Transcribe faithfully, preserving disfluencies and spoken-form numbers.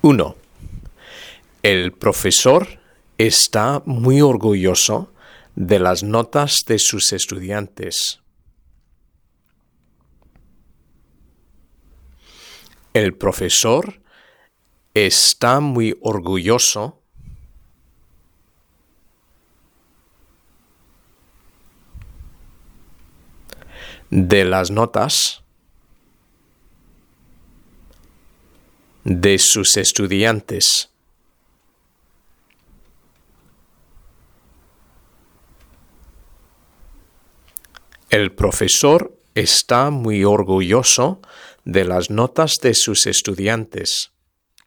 uno. El profesor está muy orgulloso de las notas de sus estudiantes. El profesor está muy orgulloso de las notas de sus estudiantes. El profesor está muy orgulloso de las notas de sus estudiantes.